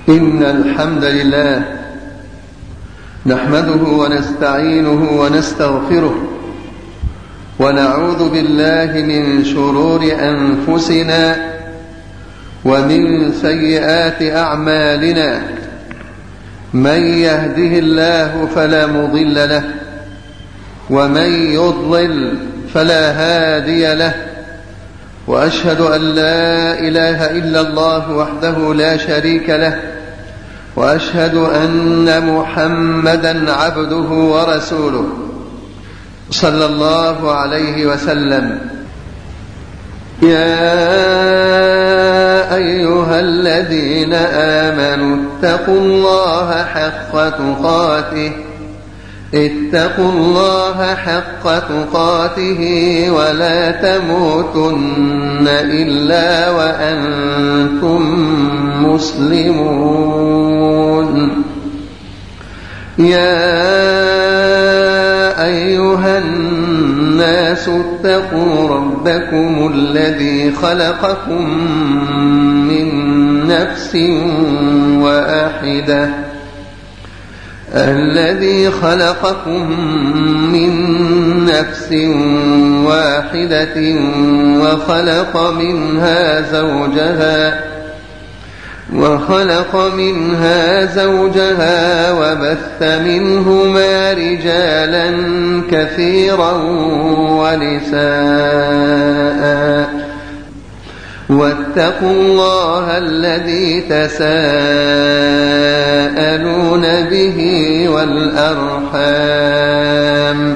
إن الحمد لله نحمده ونستعينه ونستغفره ونعوذ بالله من شرور أنفسنا ومن سيئات أعمالنا. من يهده الله فلا مضل له ومن يضلل فلا هادي له، وأشهد أن لا إله إلا الله وحده لا شريك له، وأشهد أن محمدا عبده ورسوله صلى الله عليه وسلم. يا أيها الذين آمنوا اتقوا الله حق تقاته ولا تموتن إلا وأنتم مسلمون. يا أيها الناس اتقوا ربكم الذي خلقكم من نفس واحدة وخلق منها زوجها وبث منهما رجالا كثيرا ونساء، واتقوا الله الذي تساءلون به والأرحام،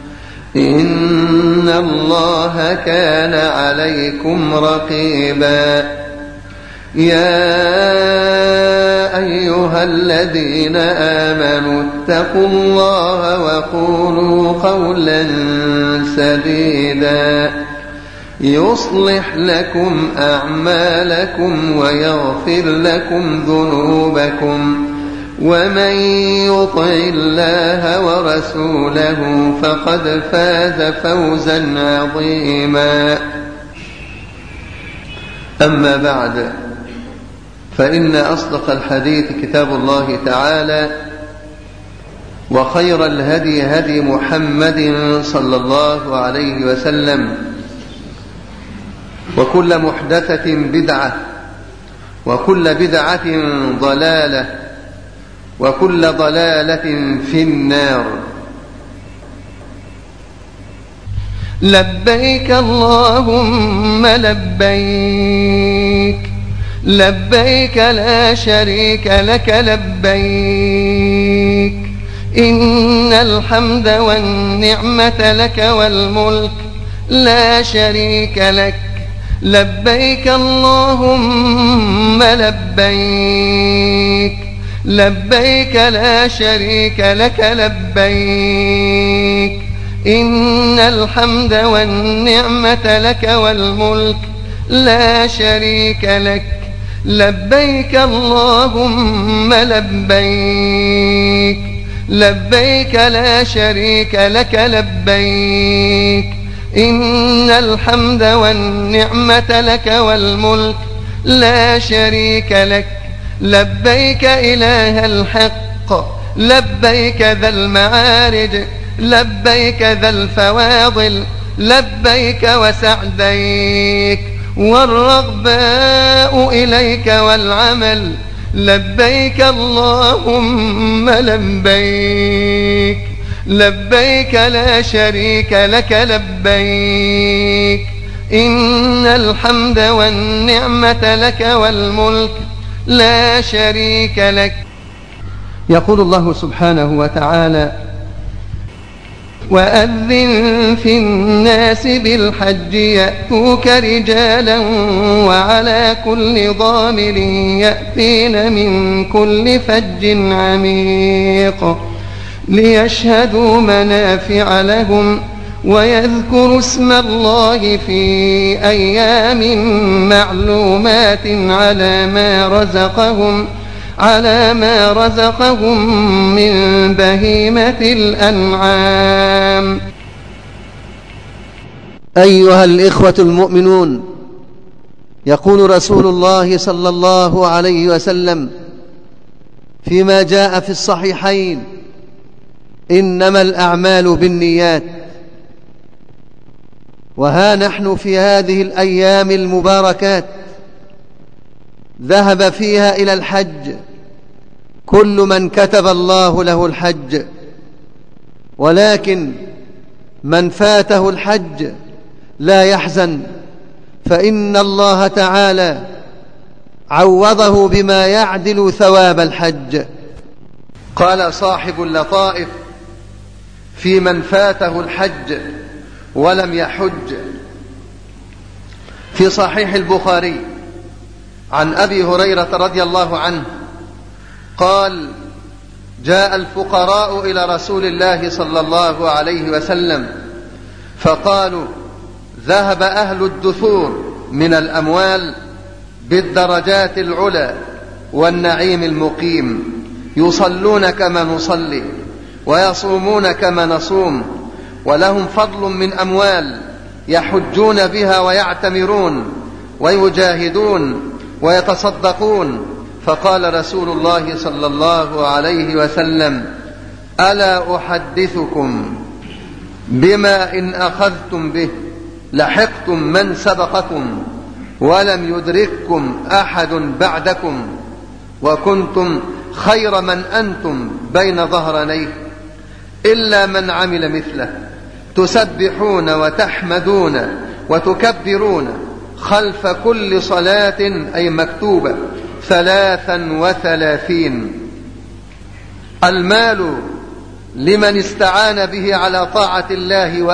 إن الله كان عليكم رقيبا. يا أيها الذين آمنوا اتقوا الله وقولوا قولا سديدا يصلح لكم أعمالكم ويغفر لكم ذنوبكم، ومن يطع الله ورسوله فقد فاز فوزا عظيما. أما بعد، فإن أصدق الحديث كتاب الله تعالى، وخير الهدي هدي محمد صلى الله عليه وسلم، وكل محدثة بدعة، وكل بدعة ضلالة، وكل ضلالة في النار. لبيك اللهم لبيك، لبيك لا شريك لك لبيك، إن الحمد والنعمة لك والملك لا شريك لك. لبيك اللهم لبيك، لبيك لا شريك لك لبيك، إن الحمد والنعمة لك والملك لا شريك لك. لبيك اللهم لبيك، لبيك لا شريك لك لبيك، إن الحمد والنعمة لك والملك لا شريك لك. لبيك إله الحق، لبيك ذا المعارج، لبيك ذا الفواضل، لبيك وسعديك والرغباء إليك والعمل. لبيك اللهم لبيك، لبيك لا شريك لك لبيك، إن الحمد والنعمة لك والملك لا شريك لك. يقول الله سبحانه وتعالى: وأذن في الناس بالحج يأتوك رجالا وعلى كل ضامر يأتين من كل فج عميق ليشهدوا منافع لهم ويذكروا اسم الله في أيام معلومات على ما رزقهم من بهيمة الأنعام. أيها الإخوة المؤمنون، يقول رسول الله صلى الله عليه وسلم: فيما جاء في الصحيحين: إنما الأعمال بالنيات. وها نحن في هذه الأيام المباركات ذهب فيها إلى الحج كل من كتب الله له الحج، ولكن من فاته الحج لا يحزن، فإن الله تعالى عوضه بما يعدل ثواب الحج. قال صاحب اللطائف في من فاته الحج ولم يحج في صحيح البخاري عن أبي هريرة رضي الله عنه قال: جاء الفقراء إلى رسول الله صلى الله عليه وسلم فقالوا: ذهب أهل الدثور من الأموال بالدرجات العلى والنعيم المقيم، يصلون كما نصلي ويصومون كما نصوم، ولهم فضل من أموال يحجون بها ويعتمرون ويجاهدون ويتصدقون. فقال رسول الله صلى الله عليه وسلم: ألا أحدثكم بما إن أخذتم به لحقتم من سبقكم ولم يدرككم أحد بعدكم، وكنتم خير من أنتم بين ظهرانيه، إلا من عمل مثله، تسبحون وتحمدون وتكبرون خلف كل صلاة أي مكتوبة 33. المال لمن استعان به على طاعة الله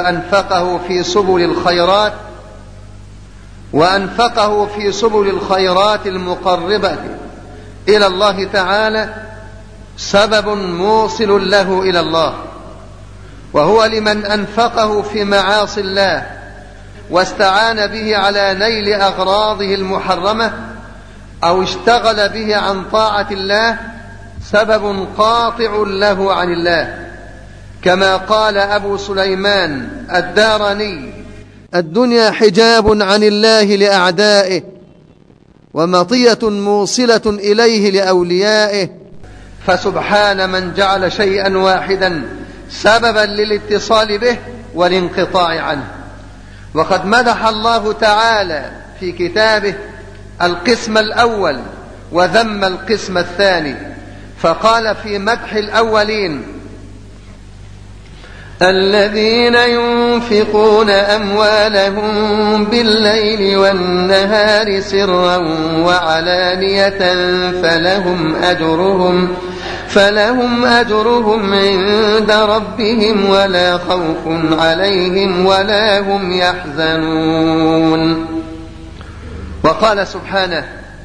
وأنفقه في سبل الخيرات المقربة إلى الله تعالى سبب موصل له إلى الله، وهو لمن أنفقه في معاصي الله واستعان به على نيل أغراضه المحرمة أو اشتغل به عن طاعة الله سبب قاطع له عن الله، كما قال أبو سليمان الداراني: الدنيا حجاب عن الله لأعدائه، ومطية موصلة إليه لأوليائه، فسبحان من جعل شيئا واحدا سببا للاتصال به والانقطاع عنه. وقد مدح الله تعالى في كتابه القسم الأول وذم القسم الثاني، فقال في مدح الأولين: الذين ينفقون أموالهم بالليل والنهار سرا وعلانية فلهم أجرهم عند ربهم ولا خوف عليهم ولا هم يحزنون. وقال سبحانه: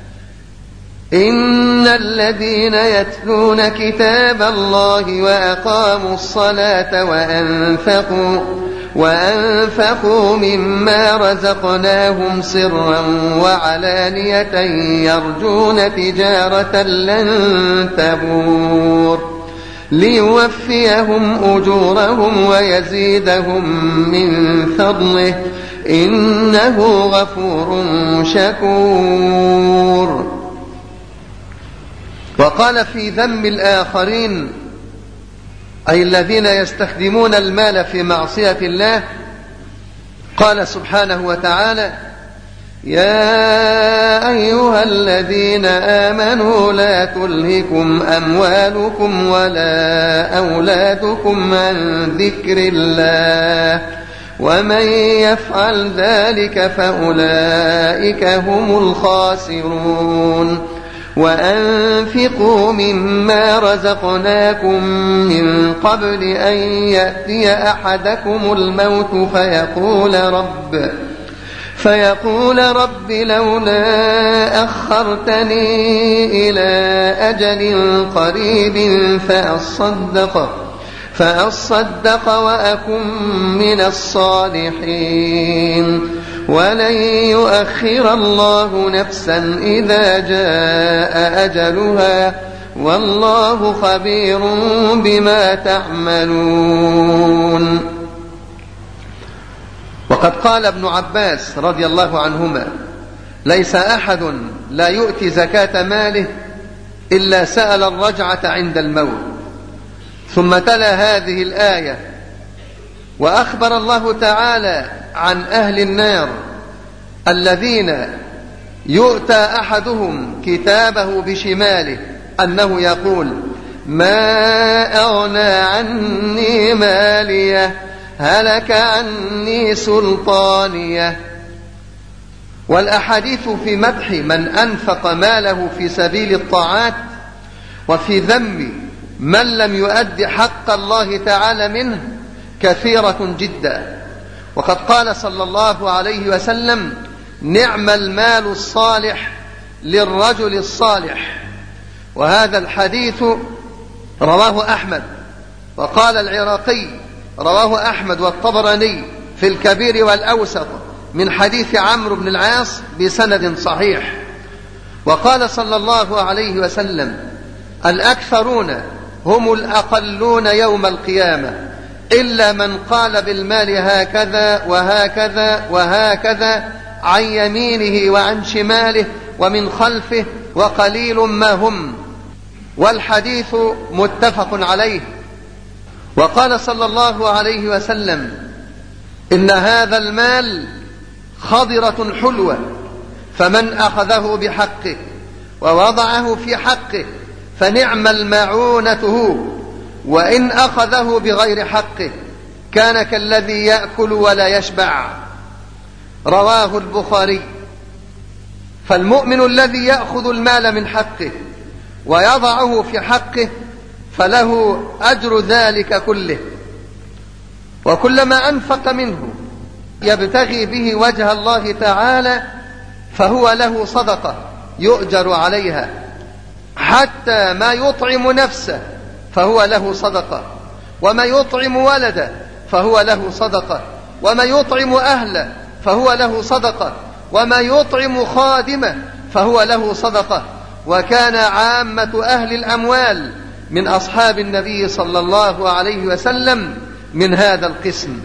إن الذين يتلون كتاب الله وأقاموا الصلاة وأنفقوا مما رزقناهم سرا وعلانية يرجون تجارة لن تبور ليوفيهم أجورهم ويزيدهم من فضله إنه غفور شكور. وقال في ذم الآخرين أي الذين يستخدمون المال في معصية الله، قال سبحانه وتعالى: يا أيها الذين آمنوا لا تلهكم أموالكم ولا أولادكم عن ذكر الله ومن يفعل ذلك فأولئك هم الخاسرون. وأنفقوا مما رزقناكم من قبل أن يأتي أحدكم الموت فيقول رب لولا أخرتني إلى أجل قريب فأصدق وأكن من الصالحين ولن يؤخر الله نفسا إذا جاء أجلها والله خبير بما تعملون. وقد قال ابن عباس رضي الله عنهما: ليس أحد لا يؤتي زكاة ماله إلا سأل الرجعة عند الموت. ثم تلا هذه الآية: وأخبر الله تعالى عن أهل النار الذين يؤتى أحدهم كتابه بشماله أنه يقول: ما أغنى عني ماليه هلك عني سلطانيه. والأحاديث في مدح من أنفق ماله في سبيل الطاعات وفي ذم من لم يؤد حق الله تعالى منه كثيرة جدا. وقد قال صلى الله عليه وسلم: نعم المال الصالح للرجل الصالح. وهذا الحديث رواه أحمد. وقال العراقي: رواه أحمد والطبراني في الكبير والأوسط من حديث عمرو بن العاص بسند صحيح. وقال صلى الله عليه وسلم: الأكثرون هم الأقلون يوم القيامة إلا من قال بالمال هكذا وهكذا وهكذا عن يمينه وعن شماله ومن خلفه وقليل ما هم. والحديث متفق عليه. وقال صلى الله عليه وسلم: إن هذا المال خضرة حلوة، فمن أخذه بحقه ووضعه في حقه فنعم المعونة هو، وإن أخذه بغير حقه كان كالذي يأكل ولا يشبع. رواه البخاري. فالمؤمن الذي يأخذ المال من حقه ويضعه في حقه فله أجر ذلك كله، وكلما أنفق منه يبتغي به وجه الله تعالى فهو له صدقة يؤجر عليها، حتى ما يطعم نفسه فهو له صدقة، وما يطعم ولده فهو له صدقة، وما يطعم أهله فهو له صدقة، وما يطعم خادمه فهو له صدقة. وكان عامة أهل الأموال من أصحاب النبي صلى الله عليه وسلم من هذا القسم.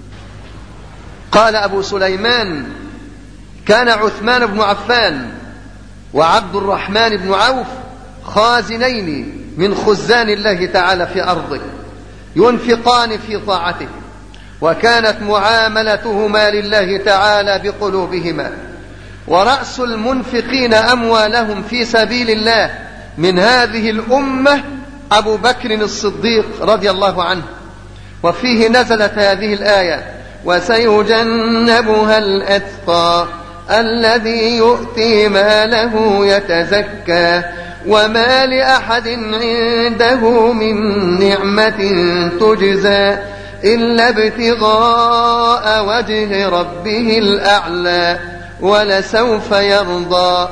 قال أبو سليمان: كان عثمان بن عفان وعبد الرحمن بن عوف خازنين من خزان الله تعالى في أرضه ينفقان في طاعته، وكانت معاملتهما لله تعالى بقلوبهما. ورأس المنفقين أموالهم في سبيل الله من هذه الأمة أبو بكر الصديق رضي الله عنه. وفيه نزلت هذه الآية: وسيجنبها الأتقى الذي يؤتي ماله يتزكى وما لأحد عنده من نعمة تجزى إلا ابتغاء وجه ربه الأعلى ولسوف يرضى.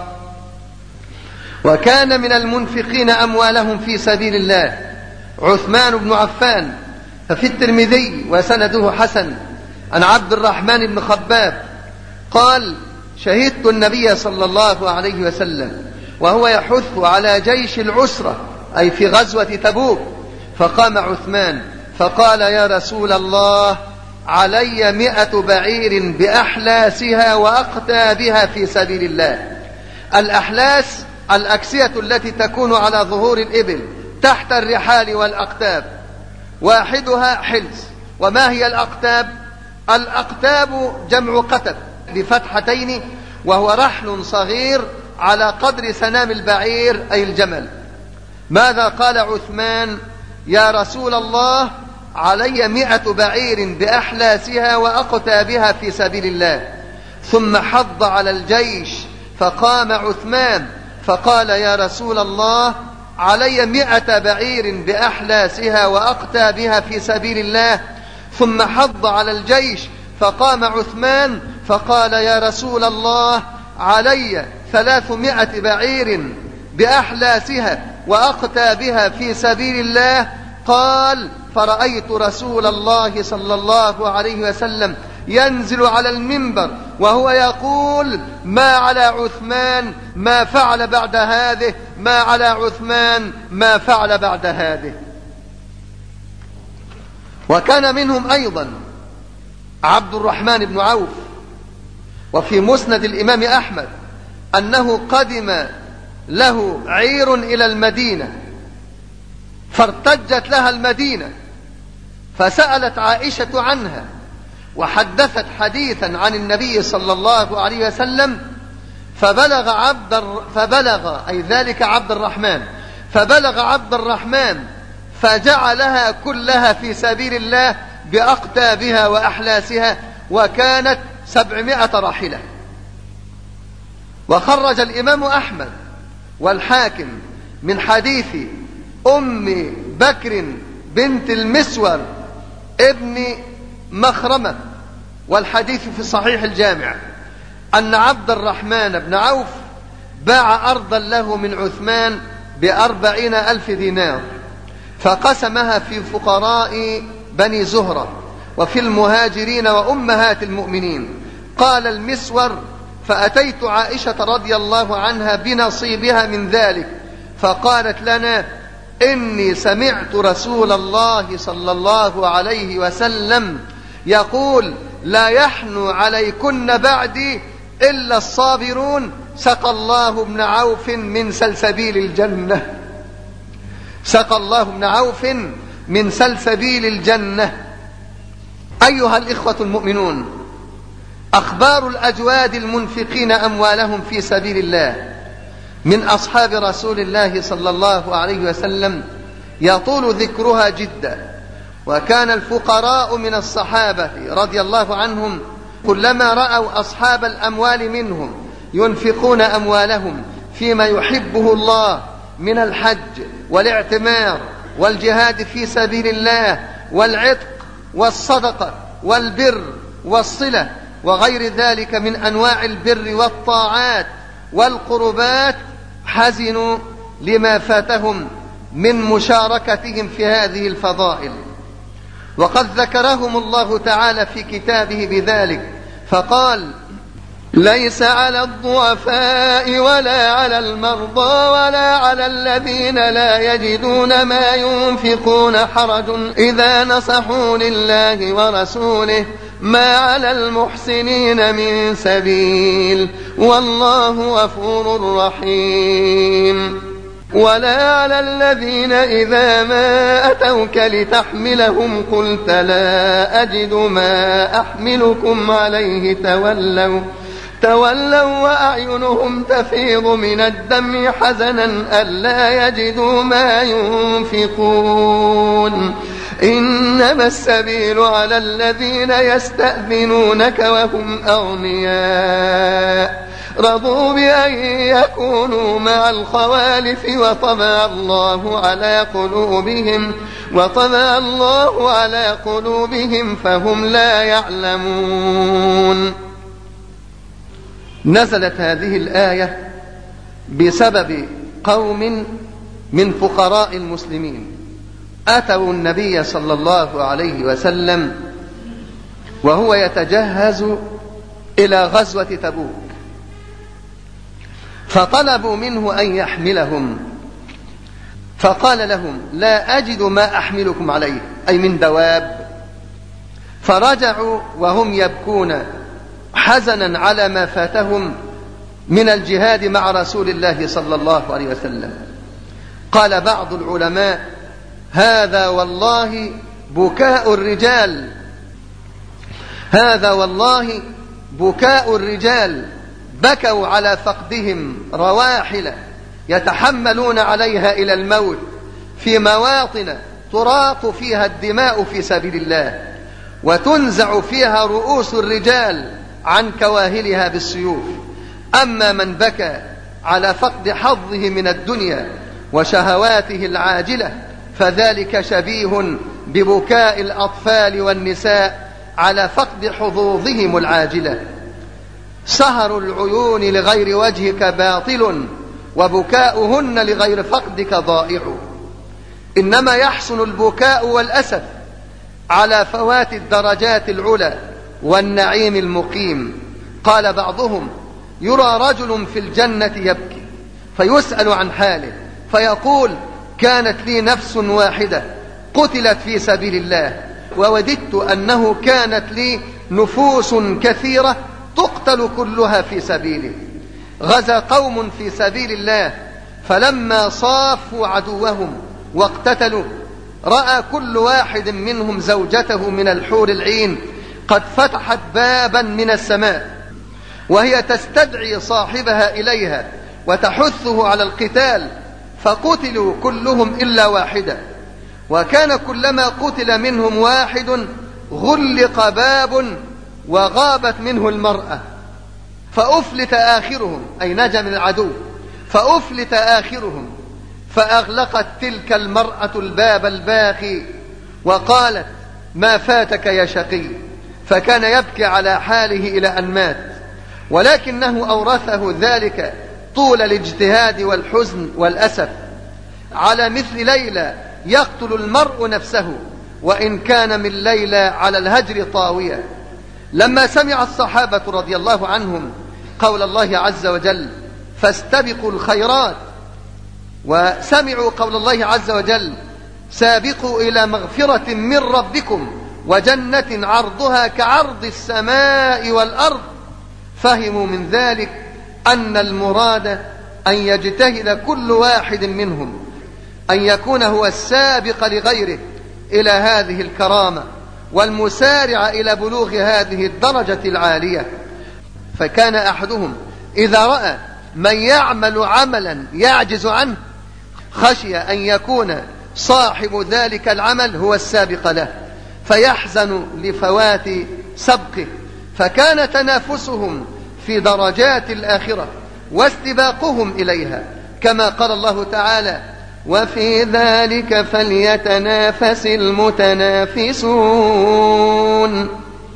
وكان من المنفقين أموالهم في سبيل الله عثمان بن عفان. ففي الترمذي وسنده حسن عن عبد الرحمن بن خباب قال: شهدت النبي صلى الله عليه وسلم وهو يحث على جيش العسرة، أي في غزوة تبوك، فقام عثمان فقال: يا رسول الله، علي 100 بعير بأحلاسها وأقتابها في سبيل الله. الأحلاس الأكسية التي تكون على ظهور الإبل تحت الرحال والأقتاب، واحدها حلز. وما هي الأقتاب؟ الأقتاب جمع قتب بفتحتين، وهو رحل صغير على قدر سنام البعير أي الجمل. ماذا قال عثمان؟ يا رسول الله، علي 100 بعير بأحلاسها وأقتابها في سبيل الله. ثم حض على الجيش فقام عثمان فقال: يا رسول الله، علي 100 بعير بأحلاسها وأقتابها في سبيل الله. ثم حض على الجيش فقام عثمان فقال: يا رسول الله، علي 300 بعير بأحلاسها وأقتابها في سبيل الله. قال: فرأيت رسول الله صلى الله عليه وسلم ينزل على المنبر وهو يقول: ما على عثمان ما فعل بعد هذه، ما على عثمان ما فعل بعد هذه. وكان منهم أيضا عبد الرحمن بن عوف. وفي مسند الإمام أحمد أنه قدم له عير إلى المدينة، فارتجت لها المدينة، فسألت عائشة عنها وحدثت حديثا عن النبي صلى الله عليه وسلم، فبلغ أي ذلك عبد الرحمن فجعلها كلها في سبيل الله بأقتابها وأحلاسها، وكانت 700 راحلة. وخرج الإمام أحمد والحاكم من حديث أم بكر بنت المسور ابن مخرمة، والحديث في صحيح الجامع، أن عبد الرحمن بن عوف باع أرضا له من عثمان ب40,000 دينار، فقسمها في فقراء بني زهرة وفي المهاجرين وأمهات المؤمنين. قال المسور: فأتيت عائشة رضي الله عنها بنصيبها من ذلك، فقالت لنا: إني سمعت رسول الله صلى الله عليه وسلم يقول: لا يحنو عليكن بعدي إلا الصابرون، سقى الله ابن عوف من سلسبيل الجنة. سقى الله ابن عوف من سلسبيل الجنة. أيها الإخوة المؤمنون، أخبار الأجواد المنفقين أموالهم في سبيل الله من أصحاب رسول الله صلى الله عليه وسلم يطول ذكرها جدا. وكان الفقراء من الصحابة رضي الله عنهم كلما رأوا أصحاب الأموال منهم ينفقون أموالهم فيما يحبه الله من الحج والاعتمار والجهاد في سبيل الله والعتق والصدقة والبر والصلة وغير ذلك من أنواع البر والطاعات والقربات، حزنوا لما فاتهم من مشاركتهم في هذه الفضائل. وقد ذكرهم الله تعالى في كتابه بذلك، فقال: ليس على الضعفاء ولا على المرضى ولا على الذين لا يجدون ما ينفقون حرج إذا نصحوا لله ورسوله، ما على المحسنين من سبيل، والله غفور رحيم. ولا على الذين إذا ما أتوك لتحملهم قلت لا أجد ما أحملكم عليه تولوا وأعينهم تفيض من الدمع حزنا ألا يجدوا ما ينفقون. إنما السبيل على الذين يستأذنونك وهم أغنياء رضوا بأن يكونوا مع الخوالف وطبع الله على قلوبهم فهم لا يعلمون. نزلت هذه الآية بسبب قوم من فقراء المسلمين أتوا النبي صلى الله عليه وسلم وهو يتجهز إلى غزوة تبوك، فطلبوا منه أن يحملهم، فقال لهم: لا أجد ما أحملكم عليه، أي من دواب. فرجعوا وهم يبكون حزنا على ما فاتهم من الجهاد مع رسول الله صلى الله عليه وسلم. قال بعض العلماء: هذا والله بكاء الرجال، هذا والله بكاء الرجال، بكوا على فقدهم رواحل يتحملون عليها إلى الموت في مواطن تراق فيها الدماء في سبيل الله، وتنزع فيها رؤوس الرجال عن كواهلها بالسيوف. أما من بكى على فقد حظه من الدنيا وشهواته العاجلة فذلك شبيه ببكاء الأطفال والنساء على فقد حظوظهم العاجلة. سهر العيون لغير وجهك باطل، وبكاؤهن لغير فقدك ضائع. إنما يحسن البكاء والأسف على فوات الدرجات العلى والنعيم المقيم. قال بعضهم: يرى رجل في الجنة يبكي فيسأل عن حاله فيقول: كانت لي نفس واحدة قتلت في سبيل الله، ووددت أنه كانت لي نفوس كثيرة تقتل كلها في سبيله. غزا قوم في سبيل الله فلما صافوا عدوهم واقتتلوا رأى كل واحد منهم زوجته من الحور العين قد فتحت بابا من السماء وهي تستدعي صاحبها إليها وتحثه على القتال، فقتلوا كلهم إلا واحدة، وكان كلما قتل منهم واحد غلق باب وغابت منه المرأة، فأفلت آخرهم، أي نجا من العدو، فأفلت آخرهم، فأغلقت تلك المرأة الباب الباقي وقالت: ما فاتك يا شقي؟ فكان يبكي على حاله إلى أن مات، ولكنه أورثه ذلك طول الاجتهاد والحزن والأسف على مثل ليلى يقتل المرء نفسه وإن كان من ليلى على الهجر طاوية. لما سمع الصحابة رضي الله عنهم قول الله عز وجل: فاستبقوا الخيرات، وسمعوا قول الله عز وجل: سابقوا إلى مغفرة من ربكم وجنة عرضها كعرض السماء والأرض، فهموا من ذلك أن المراد أن يجتهد كل واحد منهم أن يكون هو السابق لغيره إلى هذه الكرامة والمسارع إلى بلوغ هذه الدرجة العالية. فكان أحدهم إذا رأى من يعمل عملا يعجز عنه خشي أن يكون صاحب ذلك العمل هو السابق له فيحزن لفوات سبقه، فكان تنافسهم في درجات الآخرة واستباقهم إليها، كما قال الله تعالى: وفي ذلك فليتنافس المتنافسون.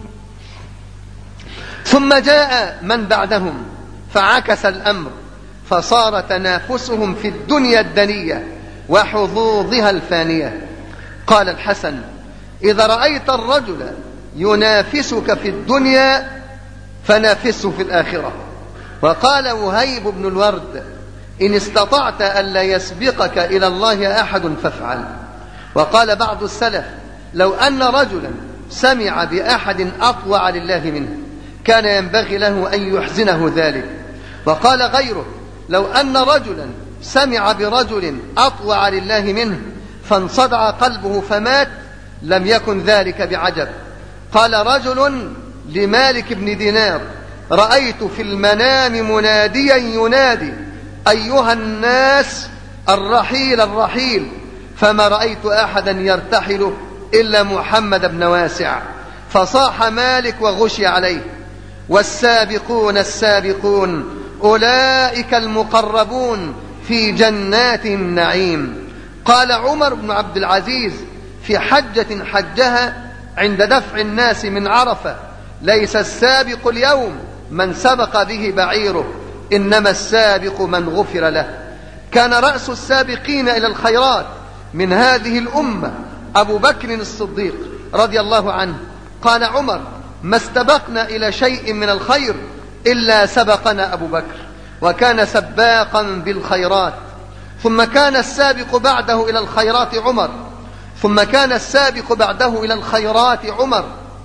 ثم جاء من بعدهم فعكس الأمر، فصار تنافسهم في الدنيا الدنية وحظوظها الفانية. قال الحسن: إذا رأيت الرجل ينافسك في الدنيا فنافسه في الآخرة. وقال وهيب بن الورد: إن استطعت ألا يسبقك إلى الله أحد فافعل. وقال بعض السلف: لو أن رجلا سمع بأحد أطوع لله منه كان ينبغي له أن يحزنه ذلك. وقال غيره: لو أن رجلا سمع برجل أطوع لله منه فانصدع قلبه فمات لم يكن ذلك بعجب. قال رجل لمالك بن دينار: رأيت في المنام مناديا ينادي: أيها الناس الرحيل الرحيل، فما رأيت أحدا يرتحل إلا محمد بن واسع. فصاح مالك وغشي عليه: والسابقون السابقون أولئك المقربون في جنات النعيم. قال عمر بن عبد العزيز في حجة حجها عند دفع الناس من عرفة: ليس السابق اليوم من سبق به بعيره، إنما السابق من غفر له. كان رأس السابقين إلى الخيرات من هذه الأمة أبو بكر الصديق رضي الله عنه. قال عمر: ما استبقنا إلى شيء من الخير إلا سبقنا أبو بكر، وكان سباقا بالخيرات. ثم كان السابق بعده إلى الخيرات عمر، ثم كان السابق بعده إلى الخيرات عمر.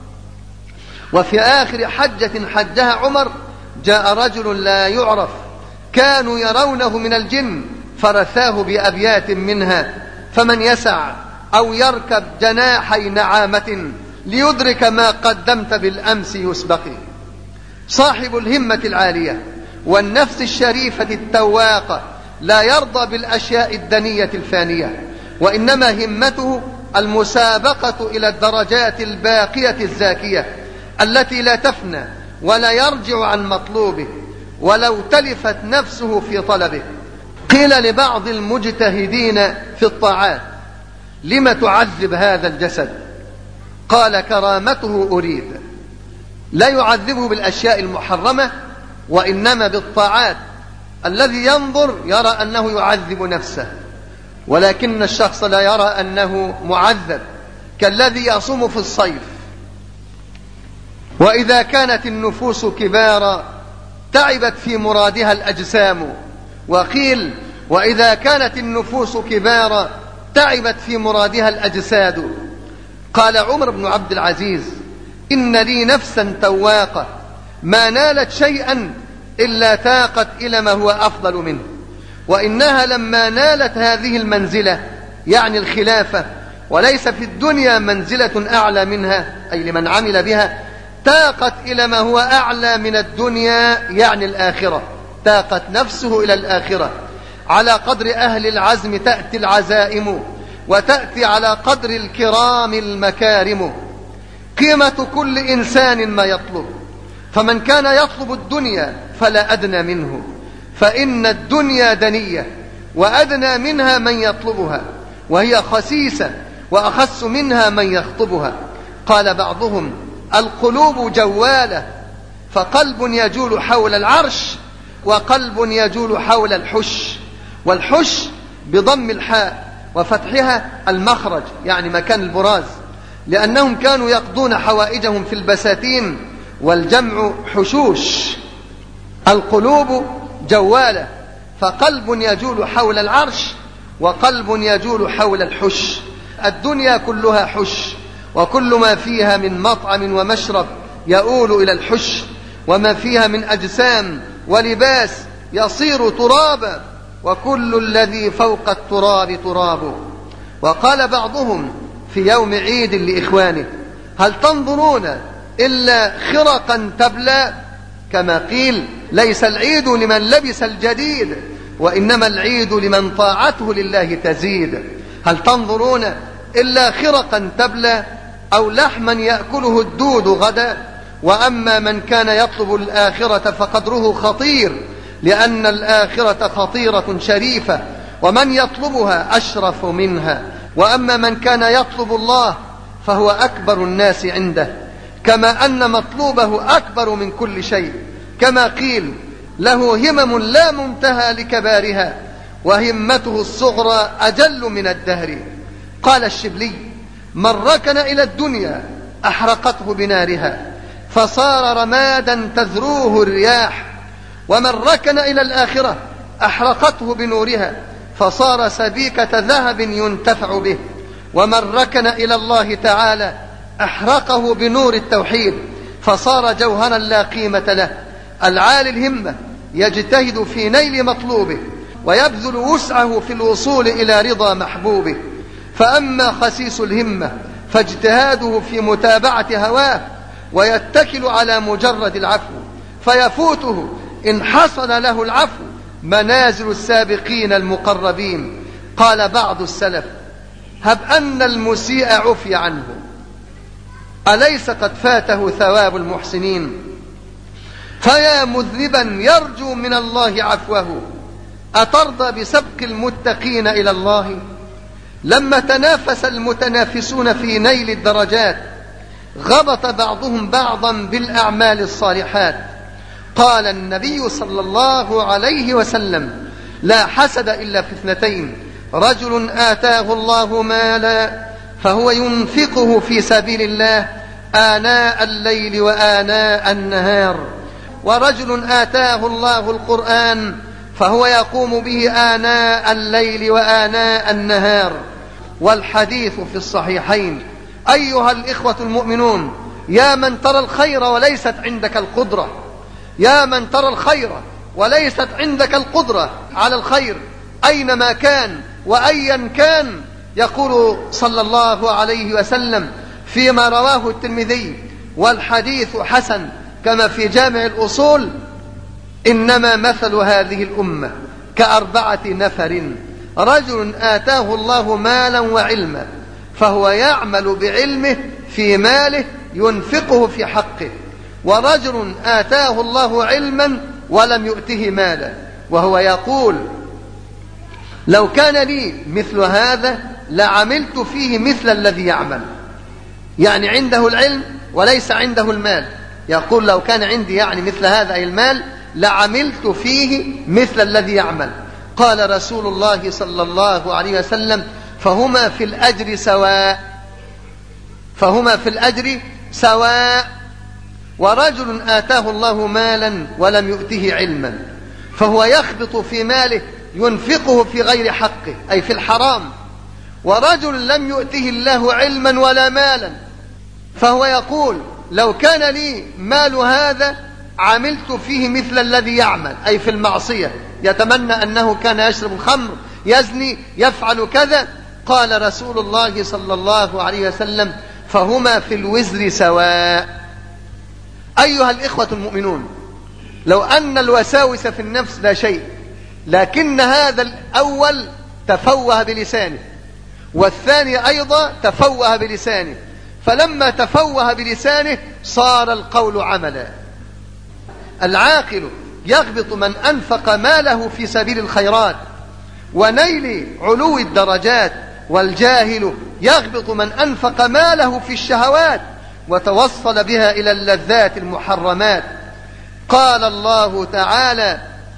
وفي آخر حجة حجها عمر جاء رجل لا يعرف كانوا يرونه من الجن فرثاه بأبيات منها: فمن يسع أو يركب جناحي نعامة ليدرك ما قدمت بالأمس يسبقي. صاحب الهمة العالية والنفس الشريفة التواقة لا يرضى بالأشياء الدنية الفانية، وإنما همته المسابقة إلى الدرجات الباقية الزاكية التي لا تفنى ولا يرجع عن مطلوبه ولو تلفت نفسه في طلبه. قيل لبعض المجتهدين في الطاعات: لم تعذب هذا الجسد؟ قال: كرامته أريد. لا يعذبه بالأشياء المحرمة وإنما بالطاعات. الذي ينظر يرى أنه يعذب نفسه، ولكن الشخص لا يرى أنه معذب، كالذي يصوم في الصيف. وإذا كانت النفوس كبارا تعبت في مرادها الأجسام. وقيل: وإذا كانت النفوس كبارا تعبت في مرادها الأجساد. قال عمر بن عبد العزيز: إن لي نفسا تواقة ما نالت شيئا إلا تاقت إلى ما هو أفضل منه، وإنها لما نالت هذه المنزلة يعني الخلافة، وليس في الدنيا منزلة أعلى منها أي لمن عمل بها، تاقت إلى ما هو أعلى من الدنيا يعني الآخرة، تاقت نفسه إلى الآخرة. على قدر أهل العزم تأتي العزائم، وتأتي على قدر الكرام المكارم. قيمة كل إنسان ما يطلب، فمن كان يطلب الدنيا فلا أدنى منه، فإن الدنيا دنية وأدنى منها من يطلبها، وهي خسيسة وأخس منها من يخطبها. قال بعضهم: القلوب جوالة، فقلب يجول حول العرش وقلب يجول حول الحش، والحش بضم الحاء وفتحها المخرج يعني مكان البراز، لأنهم كانوا يقضون حوائجهم في البساتين، والجمع حشوش. القلوب جوالة، فقلب يجول حول العرش وقلب يجول حول الحش. الدنيا كلها حش، وكل ما فيها من مطعم ومشرب يؤول إلى الحش، وما فيها من أجسام ولباس يصير ترابا، وكل الذي فوق التراب تراب. وقال بعضهم في يوم عيد لإخوانه: هل تنظرون إلا خرقا تبلى؟ كما قيل: ليس العيد لمن لبس الجديد، وإنما العيد لمن طاعته لله تزيد. هل تنظرون إلا خرقا تبلى أو لحما يأكله الدود غدا؟ وأما من كان يطلب الآخرة فقدره خطير، لأن الآخرة خطيرة شريفة، ومن يطلبها أشرف منها. وأما من كان يطلب الله فهو أكبر الناس عنده، كما أن مطلوبه أكبر من كل شيء، كما قيل: له همم لا منتهى لكبارها، وهمته الصغرى أجل من الدهر. قال الشبلي: من ركن إلى الدنيا أحرقته بنارها، فصار رمادا تذروه الرياح، ومن ركن إلى الآخرة أحرقته بنورها، فصار سبيكة ذهب ينتفع به، ومن ركن إلى الله تعالى أحرقه بنور التوحيد، فصار جوهرا لا قيمة له. العالي الهمة يجتهد في نيل مطلوبه، ويبذل وسعه في الوصول إلى رضا محبوبه. فأما خسيس الهمة فاجتهاده في متابعة هواه، ويتكل على مجرد العفو، فيفوته إن حصل له العفو منازل السابقين المقربين. قال بعض السلف: هب أن المسيء عفي عنه، أليس قد فاته ثواب المحسنين؟ فيا مذنبا يرجو من الله عفوه، أترضى بسبق المتقين إلى الله؟ لما تنافس المتنافسون في نيل الدرجات غبط بعضهم بعضا بالأعمال الصالحات. قال النبي صلى الله عليه وسلم: لا حسد إلا في اثنتين: رجل آتاه الله مالا فهو ينفقه في سبيل الله آناء الليل وآناء النهار، ورجل آتاه الله القرآن فهو يقوم به آناء الليل وآناء النهار. والحديث في الصحيحين. أيها الإخوة المؤمنون، يا من ترى الخير وليست عندك القدرة، يا من ترى الخير وليست عندك القدرة على الخير أينما كان وأيا كان، يقول صلى الله عليه وسلم فيما رواه الترمذي والحديث حسن كما في جامع الأصول: إنما مثل هذه الأمة كأربعة نفر: رجل آتاه الله مالا وعلما فهو يعمل بعلمه في ماله ينفقه في حقه، ورجل آتاه الله علما ولم يؤته مالا وهو يقول: لو كان لي مثل هذا لعملت فيه مثل الذي يعمل. يعني عنده العلم وليس عنده المال، يقول: لو كان عندي يعني مثل هذا أي المال لعملت فيه مثل الذي يعمل. قال رسول الله صلى الله عليه وسلم: فهما في الأجر سواء، فهما في الأجر سواء. ورجل آتاه الله مالا ولم يؤته علما فهو يخبط في ماله ينفقه في غير حقه أي في الحرام، ورجل لم يؤته الله علما ولا مالا فهو يقول: لو كان لي مال هذا عملت فيه مثل الذي يعمل أي في المعصية، يتمنى أنه كان يشرب الخمر، يزني، يفعل كذا. قال رسول الله صلى الله عليه وسلم: فهما في الوزر سواء. أيها الإخوة المؤمنون، لو أن الوساوس في النفس لا شيء، لكن هذا الأول تفوه بلسانه، والثاني أيضا تفوه بلسانه، فلما تفوه بلسانه صار القول عملا. العاقل يغبط من أنفق ماله في سبيل الخيرات ونيل علو الدرجات، والجاهل يغبط من أنفق ماله في الشهوات وتوصل بها إلى اللذات المحرمات. قال الله تعالى: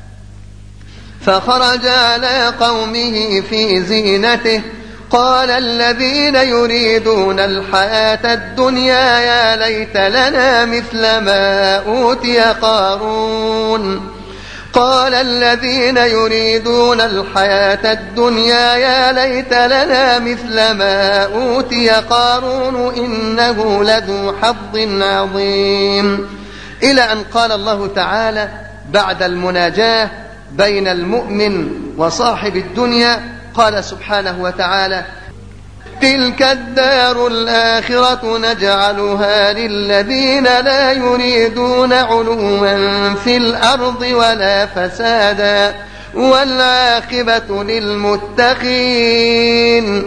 فخرج على قومه في زينته قال الذين يريدون الحياة الدنيا يا ليت لنا مثل ما أوتي قارون. قال الذين يريدون الحياة الدنيا يا ليت لنا مثل ما أوتي قارون إنه لذو حظ عظيم، إلى أن قال الله تعالى بعد المناجاة بين المؤمن وصاحب الدنيا، قال سبحانه وتعالى: تلك الدار الآخرة نجعلها للذين لا يريدون علوا في الأرض ولا فسادا والعاقبة للمتقين.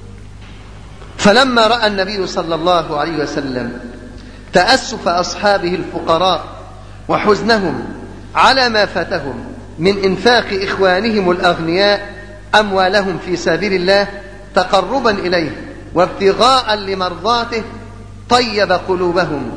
فلما رأى النبي صلى الله عليه وسلم تأسف أصحابه الفقراء وحزنهم على ما فاتهم من إنفاق إخوانهم الأغنياء أموالهم في سبيل الله تقربا إليه وابتغاء لمرضاته، طيب قلوبهم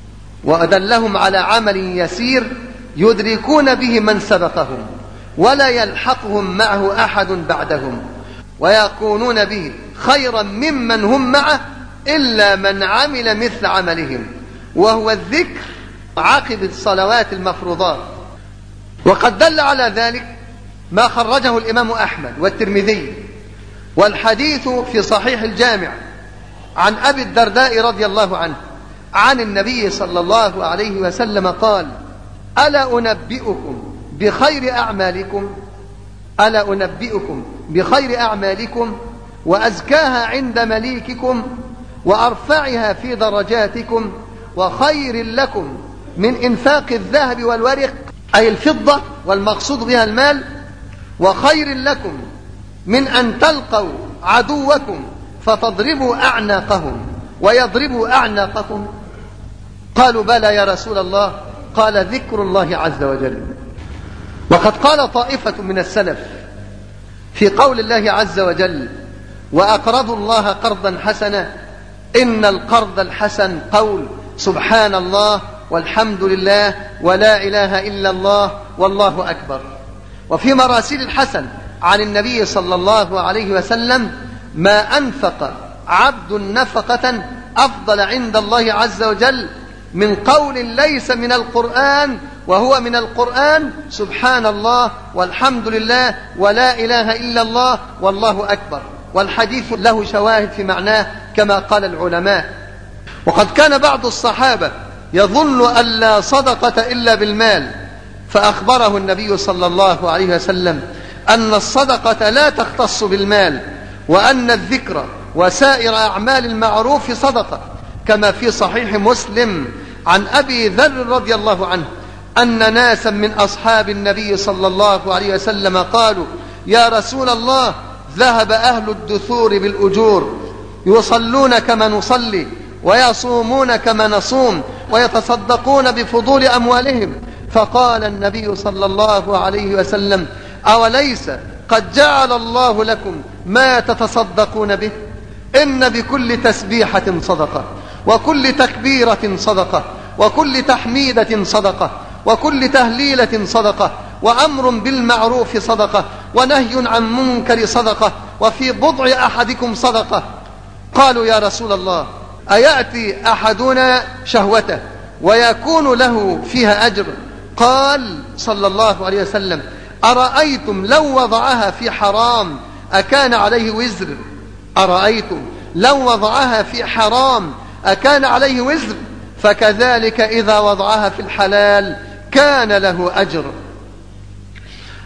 وأدلهم على عمل يسير يدركون به من سبقهم ولا يلحقهم معه أحد بعدهم، ويكونون به خيرا ممن هم معه إلا من عمل مثل عملهم، وهو الذكر عقب الصلوات المفروضات. وقد دل على ذلك ما خرجه الإمام أحمد والترمذي والحديث في صحيح الجامع عن أبي الدرداء رضي الله عنه عن النبي صلى الله عليه وسلم قال: ألا أنبئكم بخير أعمالكم؟ ألا أنبئكم بخير أعمالكم وأزكاها عند مليككم وأرفعها في درجاتكم وخير لكم من إنفاق الذهب والورق، أي الفضة والمقصود بها المال، وخير لكم من أن تلقوا عدوكم فتضربوا أعناقهم ويضربوا أعناقكم؟ قالوا: بلى يا رسول الله. قال: ذكر الله عز وجل. وقد قال طائفة من السلف في قول الله عز وجل: وأقرضوا الله قرضا حسنا، إن القرض الحسن قول سبحان الله والحمد لله ولا إله إلا الله والله أكبر. وفي مراسيل الحسن عن النبي صلى الله عليه وسلم: ما أنفق عبد نفقة أفضل عند الله عز وجل من قول ليس من القرآن وهو من القرآن سبحان الله والحمد لله ولا إله إلا الله والله أكبر. والحديث له شواهد في معناه كما قال العلماء. وقد كان بعض الصحابة يظن أن لا صدقة إلا بالمال، فأخبره النبي صلى الله عليه وسلم أن الصدقة لا تختص بالمال، وأن الذكر وسائر أعمال المعروف صدقة، كما في صحيح مسلم عن أبي ذر رضي الله عنه أن ناسا من أصحاب النبي صلى الله عليه وسلم قالوا: يا رسول الله، ذهب أهل الدثور بالأجور، يصلون كما نصلي ويصومون كما نصوم ويتصدقون بفضول أموالهم. فقال النبي صلى الله عليه وسلم: أوليس قد جعل الله لكم ما تتصدقون به؟ إن بكل تسبيحة صدقة، وكل تكبيرة صدقة، وكل تحميدة صدقة، وكل تهليلة صدقة، وأمر بالمعروف صدقة، ونهي عن منكر صدقة، وفي بضع أحدكم صدقة. قالوا: يا رسول الله، أيأتي أحدنا شهوته ويكون له فيها أجر؟ قال صلى الله عليه وسلم: أرأيتم لو وضعها في حرام أكان عليه وزر؟ أرأيتم لو وضعها في حرام أكان عليه وزر؟ فكذلك إذا وضعها في الحلال كان له أجر.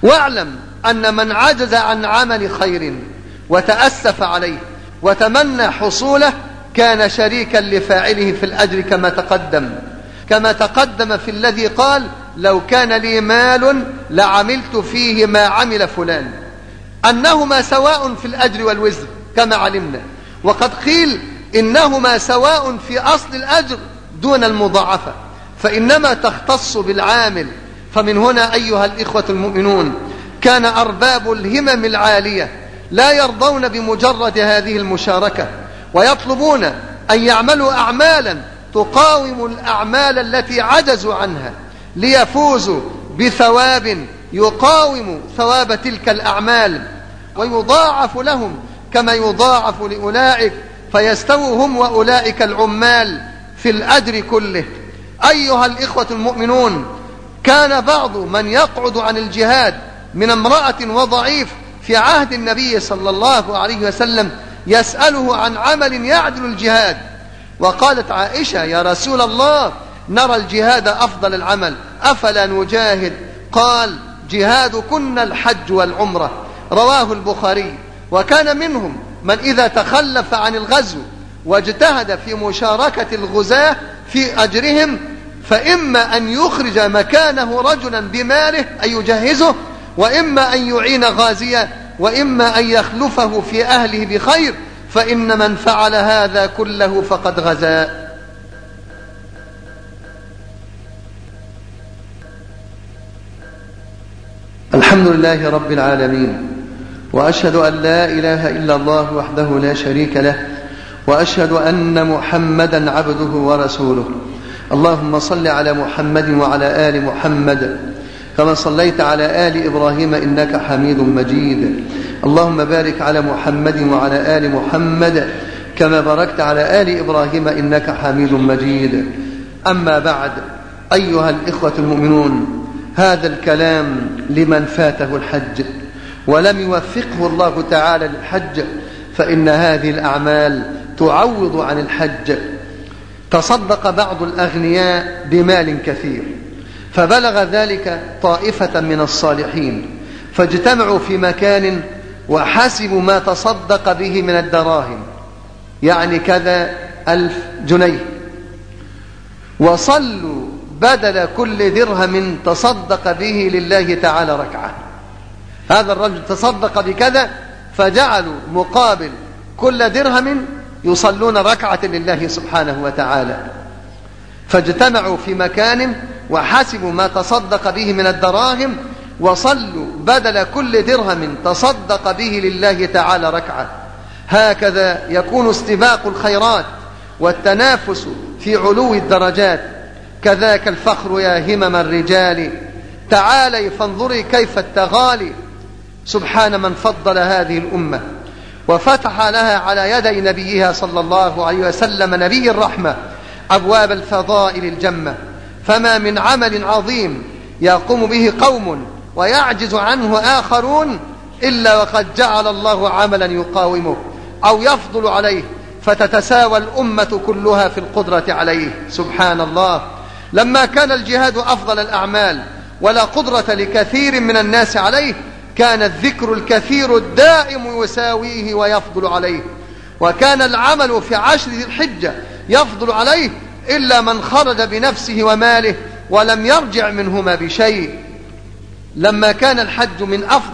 واعلم أن من عجز عن عمل خير وتأسف عليه وتمنى حصوله كان شريكا لفاعله في الأجر كما تقدم في الذي قال لو كان لي مال لعملت فيه ما عمل فلان، أنهما سواء في الأجر والوزر كما علمنا. وقد قيل إنهما سواء في أصل الأجر دون المضاعفة، فإنما تختص بالعامل. فمن هنا أيها الإخوة المؤمنون كان أرباب الهمم العالية لا يرضون بمجرد هذه المشاركة، ويطلبون أن يعملوا أعمالا تقاوم الأعمال التي عجزوا عنها ليفوزوا بثواب يقاوم ثواب تلك الأعمال ويضاعف لهم كما يضاعف لأولئك، فيستووا هم وأولئك العمال في الأجر كله. أيها الإخوة المؤمنون كان بعض من يقعد عن الجهاد من امرأة وضعيف في عهد النبي صلى الله عليه وسلم يسأله عن عمل يعدل الجهاد، وقالت عائشة يا رسول الله نرى الجهاد أفضل العمل أفلا نجاهد؟ قال جهادكن الحج والعمرة، رواه البخاري. وكان منهم من إذا تخلف عن الغزو واجتهد في مشاركة الغزاة في أجرهم فإما أن يخرج مكانه رجلا بماله أي يجهزه، وإما أن يعين غازيا، وإما أن يخلفه في أهله بخير، فإن من فعل هذا كله فقد غزا. الحمد لله رب العالمين، وأشهد أن لا إله إلا الله وحده لا شريك له، وأشهد أن محمدا عبده ورسوله. اللهم صل على محمد وعلى آل محمد كما صليت على آل إبراهيم إنك حميد مجيد. اللهم بارك على محمد وعلى آل محمد كما باركت على آل إبراهيم إنك حميد مجيد. أما بعد أيها الإخوة المؤمنون، هذا الكلام لمن فاته الحج ولم يوفقه الله تعالى للحج، فإن هذه الأعمال تعوض عن الحج. تصدق بعض الأغنياء بمال كثير فبلغ ذلك طائفة من الصالحين فاجتمعوا في مكان وحسبوا ما تصدق به من الدراهم، يعني كذا 1000 جنيه، وصلوا بدل كل درهم تصدق به لله تعالى ركعة. هذا الرجل تصدق بكذا فجعلوا مقابل كل درهم يصلون ركعة لله سبحانه وتعالى. فاجتمعوا في مكان وحسبوا ما تصدق به من الدراهم وصلوا بدل كل درهم تصدق به لله تعالى ركعة. هكذا يكون استباق الخيرات والتنافس في علو الدرجات. كذاك الفخر يا همم الرجال، تعالي فانظري كيف التغالي. سبحان من فضل هذه الأمة وفتح لها على يدي نبيها صلى الله عليه وسلم نبي الرحمة أبواب الفضائل الجمة. فما من عمل عظيم يقوم به قوم ويعجز عنه آخرون إلا وقد جعل الله عملا يقاومه أو يفضل عليه، فتتساوى الأمة كلها في القدرة عليه. سبحان الله. لما كان الجهاد أفضل الأعمال ولا قدرة لكثير من الناس عليه، كان الذكر الكثير الدائم يساويه ويفضل عليه. وكان العمل في 10 ذي الحجة يفضل عليه إلا من خرج بنفسه وماله ولم يرجع منهما بشيء. لما كان الحج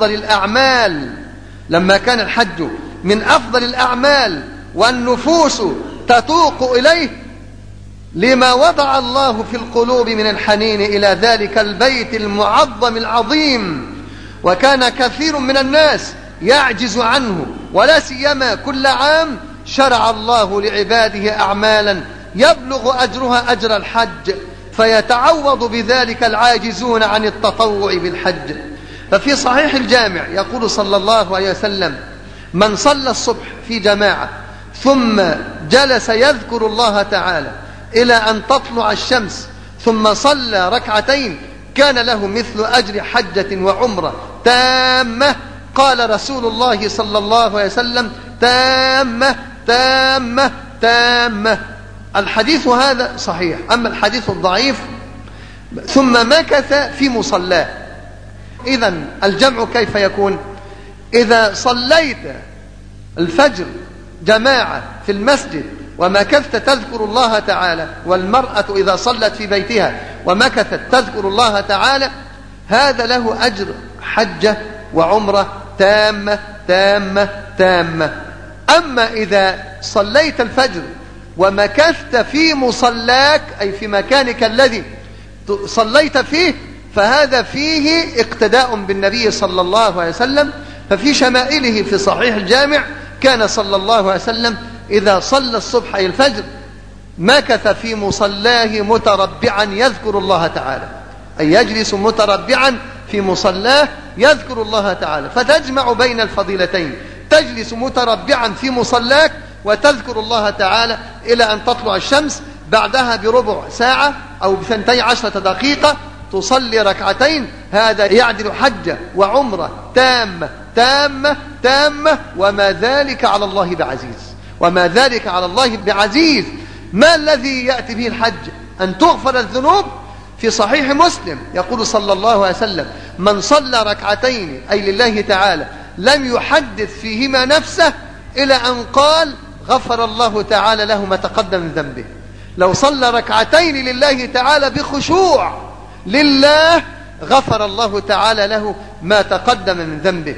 من أفضل الأعمال والنفوس تتوق إليه لما وضع الله في القلوب من الحنين إلى ذلك البيت المعظم العظيم، وكان كثير من الناس يعجز عنه، ولا سيما كل عام شرع الله لعباده أعمالا يبلغ أجرها أجر الحج، فيتعوض بذلك العاجزون عن التطوع بالحج. ففي صحيح الجامع يقول صلى الله عليه وسلم: من صلى الصبح في جماعة ثم جلس يذكر الله تعالى إلى أن تطلع الشمس ثم صلى ركعتين كان له مثل أجر حجة وعمرة تامة. قال رسول الله صلى الله عليه وسلم: تامة تامة تامة. الحديث هذا صحيح. أما الحديث الضعيف: ثم مكث في مصلاه، إذن الجمع كيف يكون؟ إذا صليت الفجر جماعة في المسجد ومكثت تذكر الله تعالى، والمرأة إذا صلت في بيتها ومكثت تذكر الله تعالى، هذا له أجر حجة وعمرة تامة تامة تامة. أما إذا صليت الفجر ومكثت في مصلاك، أي في مكانك الذي صليت فيه، فهذا فيه اقتداء بالنبي صلى الله عليه وسلم. ففي شمائله في صحيح الجامع كان صلى الله عليه وسلم إذا صلى الصبح أي الفجر مكث في مصلاه متربعا يذكر الله تعالى، أي يجلس متربعا في مصلاه يذكر الله تعالى. فتجمع بين الفضيلتين، تجلس متربعا في مصلاك وتذكر الله تعالى إلى أن تطلع الشمس، بعدها بربع ساعة أو ب12 دقيقة تصلي ركعتين. هذا يعدل حجة وعمرة تامة تامة تامة، وما ذلك على الله بعزيز، وما ذلك على الله بعزيز. ما الذي يأتي به الحج؟ أن تغفر الذنوب. في صحيح مسلم يقول صلى الله عليه وسلم: من صلى ركعتين أي لله تعالى لم يحدث فيهما نفسه إلى أن قال غفر الله تعالى له ما تقدم من ذنبه. لو صلى ركعتين لله تعالى بخشوع لله غفر الله تعالى له ما تقدم من ذنبه.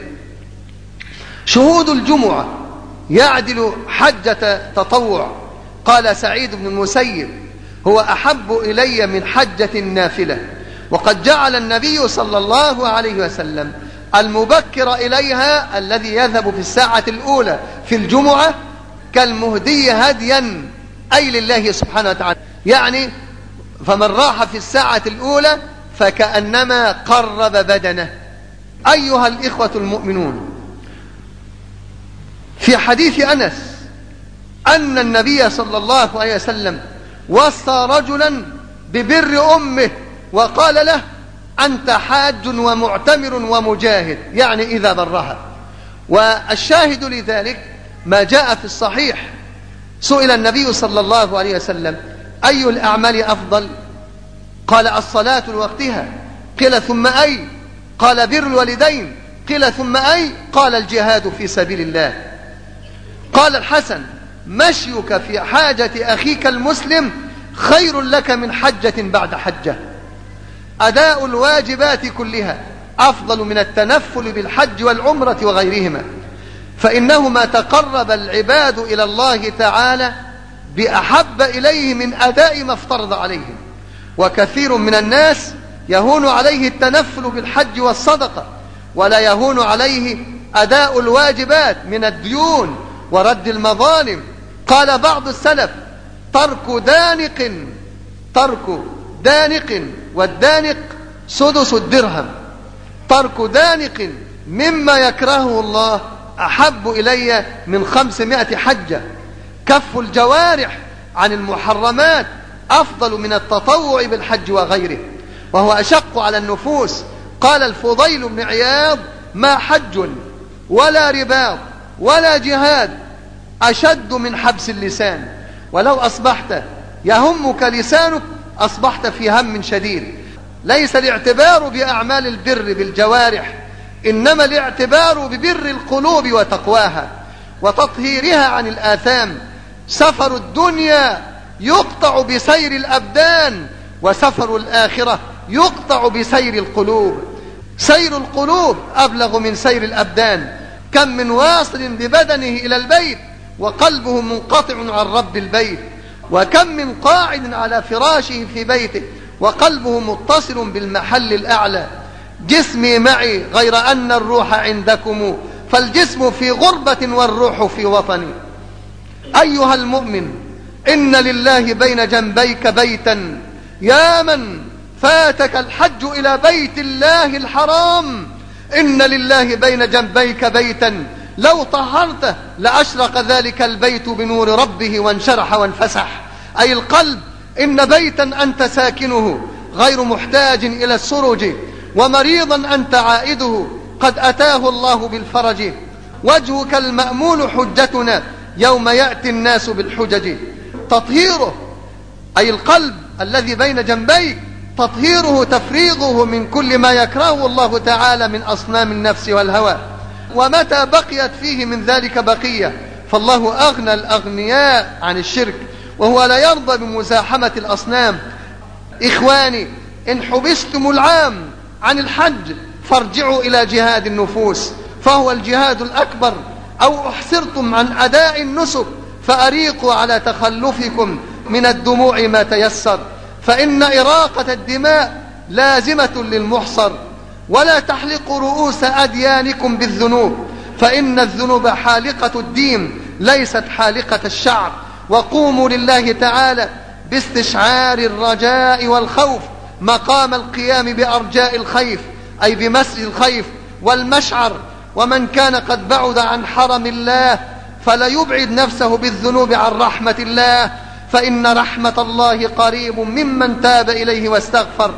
شهود الجمعة يعدل حجة تطوع. قال سعيد بن المسيب: هو أحب إلي من حجة نافلة. وقد جعل النبي صلى الله عليه وسلم المبكر إليها الذي يذهب في الساعة الأولى في الجمعة كالمهدي هديا، أي لله سبحانه وتعالى. يعني فمن راح في الساعة الأولى فكأنما قرب بدنه. أيها الإخوة المؤمنون، في حديث أنس أن النبي صلى الله عليه وسلم وصى رجلا ببر أمه وقال له: أنت حاج ومعتمر ومجاهد، يعني إذا برها. والشاهد لذلك ما جاء في الصحيح: سئل النبي صلى الله عليه وسلم: أي الأعمال أفضل؟ قال: الصلاة لوقتها. قيل: ثم أي؟ قال: بر الوالدين. قيل: ثم أي؟ قال: الجهاد في سبيل الله. قال الحسن: مشيك في حاجة أخيك المسلم خير لك من حجة بعد حجة. أداء الواجبات كلها أفضل من التنفل بالحج والعمرة وغيرهما، فإنهما تقرب العباد إلى الله تعالى بأحب إليه من أداء ما افترض عليهم. وكثير من الناس يهون عليه التنفل بالحج والصدقة، ولا يهون عليه أداء الواجبات من الديون ورد المظالم. قال بعض السلف: ترك دانق والدانق سدس الدرهم. ترك دانق مما يكرهه الله أحب إلي من 500 حجة. كف الجوارح عن المحرمات أفضل من التطوع بالحج وغيره، وهو أشق على النفوس. قال الفضيل بن عياض: ما حج ولا رباط ولا جهاد أشد من حبس اللسان. ولو أصبحت يهمك لسانك أصبحت في هم شديد. ليس الاعتبار بأعمال البر بالجوارح، إنما الاعتبار ببر القلوب وتقواها وتطهيرها عن الآثام. سفر الدنيا يقطع بسير الأبدان، وسفر الآخرة يقطع بسير القلوب. سير القلوب أبلغ من سير الأبدان. كم من واصل ببدنه إلى البيت وقلبه منقطع عن رب البيت، وكم من قاعد على فراشه في بيته وقلبه متصل بالمحل الأعلى. جسمي معي غير أن الروح عندكم، فالجسم في غربة والروح في وطني. أيها المؤمن، إن لله بين جنبيك بيتا. يا من فاتك الحج إلى بيت الله الحرام، إن لله بين جنبيك بيتا لو طهرته لأشرق ذلك البيت بنور ربه وانشرح وانفسح. أي القلب، إن بيتا أنت ساكنه غير محتاج إلى السرج، ومريضا أنت عائده قد أتاه الله بالفرج. وجهك المأمول حجتنا يوم يأتي الناس بالحجج. تطهيره أي القلب الذي بين جنبيك تطهيره تفريغه من كل ما يكرهه الله تعالى من أصنام النفس والهوى. ومتى بقيت فيه من ذلك بقية فالله أغنى الأغنياء عن الشرك، وهو لا يرضى بمزاحمة الأصنام. إخواني، إن حبستم العام عن الحج فارجعوا إلى جهاد النفوس، فهو الجهاد الأكبر، أو أحصرتم عن أداء النسك فأريقوا على تخلفكم من الدموع ما تيسر، فإن إراقة الدماء لازمة للمحصر. ولا تحلقوا رؤوس أديانكم بالذنوب، فإن الذنوب حالقة الدين ليست حالقة الشعر. وقوموا لله تعالى باستشعار الرجاء والخوف مقام القيام بأرجاء الخيف، أي بمسجد الخيف والمشعر. ومن كان قد بعد عن حرم الله فلا يبعد نفسه بالذنوب عن رحمة الله، فإن رحمة الله قريب ممن تاب إليه واستغفر.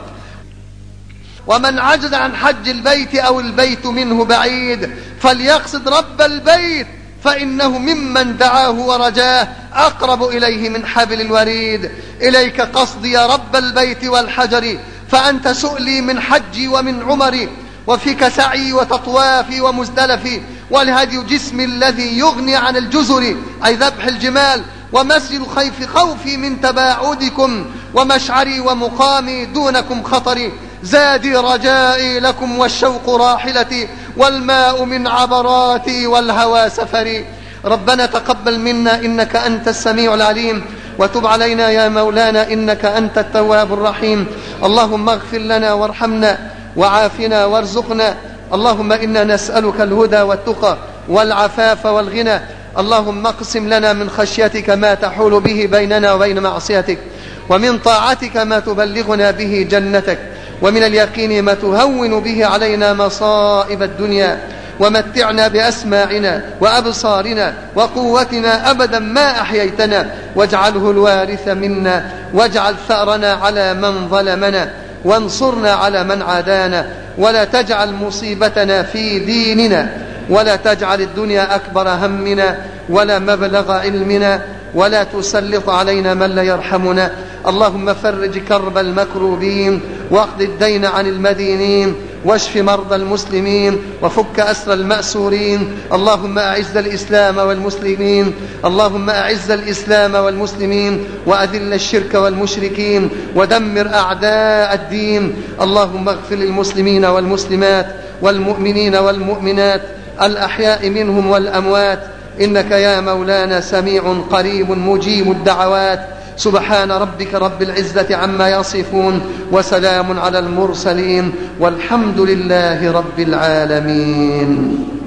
ومن عجز عن حج البيت أو البيت منه بعيد فليقصد رب البيت، فإنه ممن دعاه ورجاه أقرب إليه من حبل الوريد. إليك قصدي يا رب البيت والحجر، فأنت سؤلي من حجي ومن عمري، وفيك سعي وتطوافي ومزدلفي، والهدي جسمي الذي يغني عن الجزر، أي ذبح الجمال، ومسجد الخيف خوفي من تباعدكم، ومشعري ومقامي دونكم خطري. زادي رجائي لكم والشوق راحلتي، والماء من عبراتي والهوى سفري. ربنا تقبل منا إنك أنت السميع العليم، وتب علينا يا مولانا إنك أنت التواب الرحيم. اللهم اغفر لنا وارحمنا وعافنا وارزقنا. اللهم إنا نسألك الهدى والتقى والعفاف والغنى. اللهم اقسم لنا من خشيتك ما تحول به بيننا وبين معصيتك، ومن طاعتك ما تبلغنا به جنتك، ومن اليقين ما تهون به علينا مصائب الدنيا. ومتعنا بأسماعنا وأبصارنا وقوتنا أبدا ما أحييتنا، واجعله الوارث منا، واجعل ثأرنا على من ظلمنا، وانصرنا على من عادانا، ولا تجعل مصيبتنا في ديننا، ولا تجعل الدنيا أكبر همنا ولا مبلغ علمنا، ولا تسلط علينا من لا يرحمنا. اللهم فرج كرب المكروبين، واقض الدين عن المدينين، واشف مرضى المسلمين، وفك أسر المأسورين. اللهم أعز الإسلام والمسلمين، اللهم أعز الإسلام والمسلمين، وأذل الشرك والمشركين، ودمر أعداء الدين. اللهم اغفر للمسلمين والمسلمات والمؤمنين والمؤمنات الأحياء منهم والأموات، إنك يا مولانا سميع قريب مجيب الدعوات. سبحان ربك رب العزة عما يصفون، وسلام على المرسلين، والحمد لله رب العالمين.